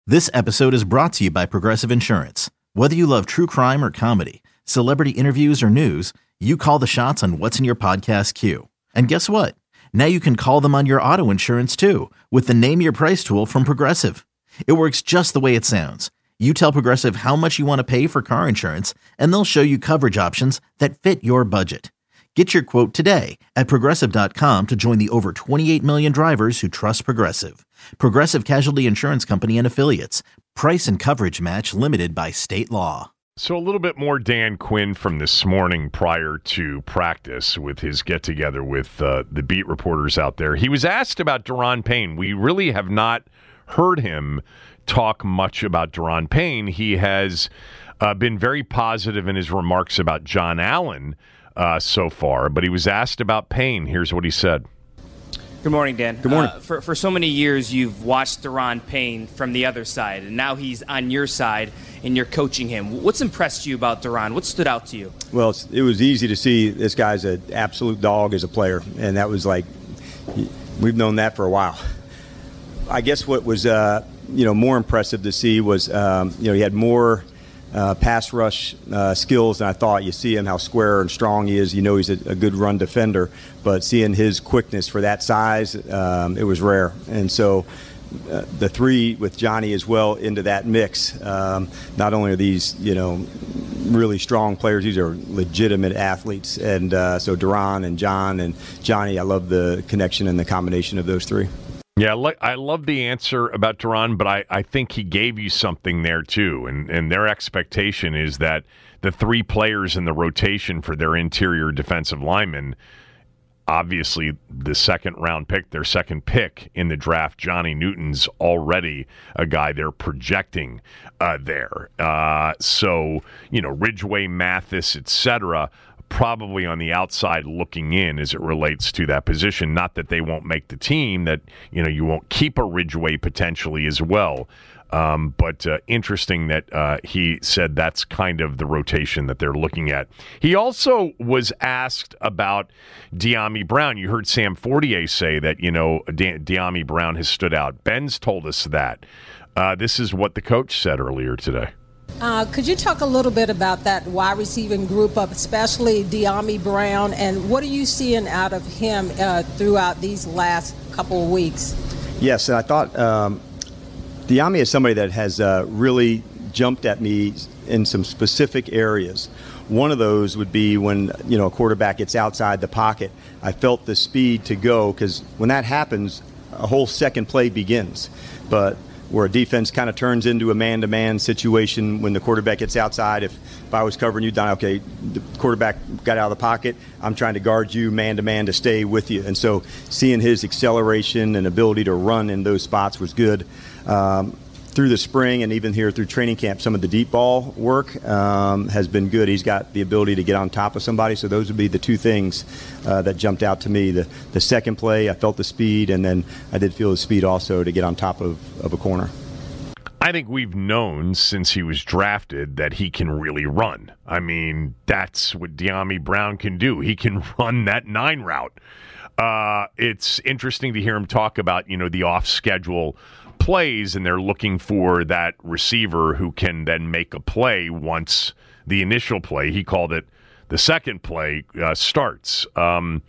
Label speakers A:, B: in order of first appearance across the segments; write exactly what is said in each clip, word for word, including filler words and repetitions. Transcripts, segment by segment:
A: This episode is brought to you by Progressive Insurance. Whether you love true crime or comedy, celebrity interviews or news, you call the shots on what's in your podcast queue. And guess what? Now you can call them on your auto insurance too with the Name Your Price tool from Progressive. It works just the way it sounds. You tell Progressive how much you want to pay for car insurance, and they'll show you coverage options that fit your budget. Get your quote today at Progressive dot com to join the over twenty-eight million drivers who trust Progressive. Progressive Casualty Insurance Company and Affiliates. Price and coverage match limited by state law.
B: So a little bit more Dan Quinn from this morning prior to practice with his get-together with uh, the beat reporters out there. He was asked about Daron Payne. We really have not heard him talk much about Daron Payne. He has uh, been very positive in his remarks about John Allen uh, so far, but he was asked about Payne. Here's what he said.
C: Good morning, Dan.
D: Good morning.
C: Uh, for, for so many years, you've watched Daron Payne from the other side, and now he's on your side, and you're coaching him. What's impressed you about Daron? What stood out to you?
D: Well, it's, it was easy to see this guy's an absolute dog as a player, and that was like, we've known that for a while. I guess what was, uh, you know, more impressive to see was, um, you know, he had more uh, pass rush uh, skills than I thought. You see him, how square and strong he is. You know he's a, a good run defender, but seeing his quickness for that size, um, it was rare. And so uh, the three with Johnny as well into that mix, um, not only are these, you know, really strong players, these are legitimate athletes. And uh, so Daron and John and Johnny, I love the connection and the combination of those three.
B: Yeah, I love the answer about Daron, but I, I think he gave you something there too. And, and their expectation is that the three players in the rotation for their interior defensive linemen, obviously the second round pick, their second pick in the draft, Johnny Newton's already a guy they're projecting uh, there. Uh, so, you know, Ridgeway, Mathis, et cetera, probably on the outside looking in as it relates to that position. Not that they won't make the team, that, you know, you won't keep a Ridgeway potentially as well. Um, but uh, interesting that uh, he said that's kind of the rotation that they're looking at. He also was asked about Dyami Brown. You heard Sam Fortier say that, you know, De- Dyami Brown has stood out. Ben's told us that. Uh, this is what the coach said earlier today.
E: Uh, could you talk a little bit about that wide receiving group, of especially Dyami Brown, and what are you seeing out of him uh, throughout these last couple of weeks?
D: Yes, and I thought um, Dyami is somebody that has uh, really jumped at me in some specific areas. One of those would be when, you know, a quarterback gets outside the pocket. I felt the speed to go, because when that happens, a whole second play begins. But where a defense kind of turns into a man-to-man situation when the quarterback gets outside. If, if I was covering you, Don, okay, the quarterback got out of the pocket, I'm trying to guard you man-to-man to stay with you. And so seeing his acceleration and ability to run in those spots was good. Um, through the spring and even here through training camp, some of the deep ball work um, has been good. He's got the ability to get on top of somebody. So those would be the two things uh, that jumped out to me. The the second play, I felt the speed, and then I did feel the speed also to get on top of, of a corner.
B: I think we've known since he was drafted that he can really run. I mean, that's what Dyami Brown can do. He can run that nine route. Uh, it's interesting to hear him talk about, you know, the off-schedule plays, and they're looking for that receiver who can then make a play once the initial play, he called it the second play, uh, starts. Um,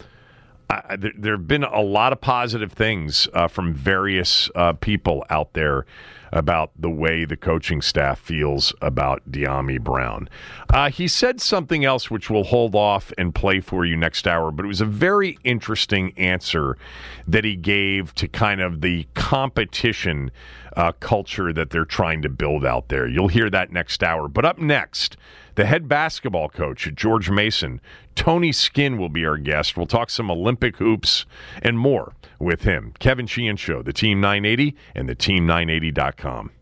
B: I, there, there have been a lot of positive things uh, from various uh, people out there about the way the coaching staff feels about Dyami Brown. Uh, he said something else which we'll hold off and play for you next hour, but it was a very interesting answer that he gave to kind of the competition uh, culture that they're trying to build out there. You'll hear that next hour. But up next, the head basketball coach at George Mason, Tony Skinn, will be our guest. We'll talk some Olympic hoops and more with him. Kevin Sheehan Show, the Team nine eighty and the team nine eighty dot com.